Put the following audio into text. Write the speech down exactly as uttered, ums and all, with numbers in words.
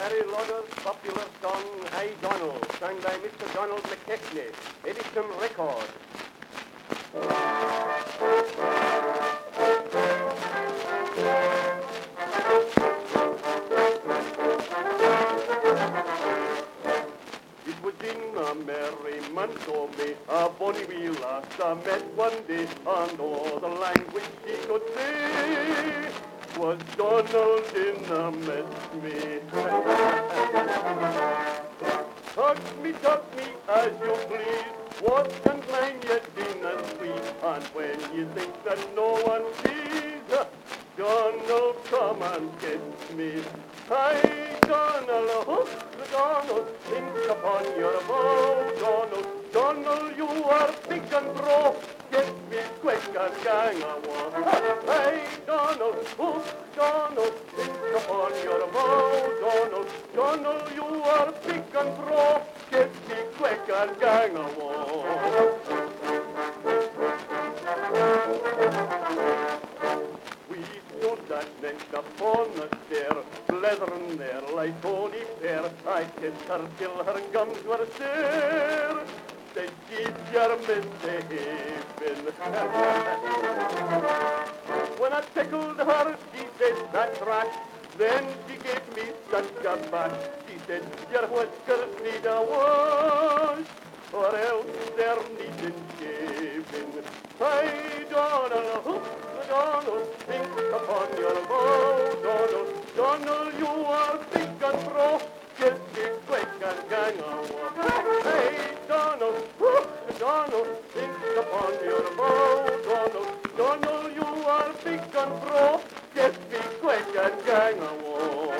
very Lauder's popular song, Hey Donald, sung by Mister Donald McKechnie, Edison Record. It was in a merry month o' May, a bonny wee lass I met one day, and all the language she could say was Donald in a mess me. Hug me, tuck me as you please, what and climb your dinner sweet, and when you think that no one sees, Donald, come and kiss me. Hi, Donald, hook the Donald, think upon your bow, Donald. Donald, you are big and broad, get me quick and gang a walk. Hi, Donald, hook Donald, think upon your bow, Donald. Donald, you are big and broad, get me quick and gang a walk. We stood that next upon the stair, blethering there like Tony Fair. I kissed her till her gums were sere. Said she's your misbehaving. When I tickled her, she said, that's right. Then she gave me such a bash. She said, your whiskers need a wash, or else they're needing shaving. Hey, Donald, Donald, think upon your bow, Donald. Donald, you are big and broad, get me quick and gang a walk. Hey, Donald, Donald, think upon your bow, Donald. Donald, you are big and broad, get me quick and gang a walk.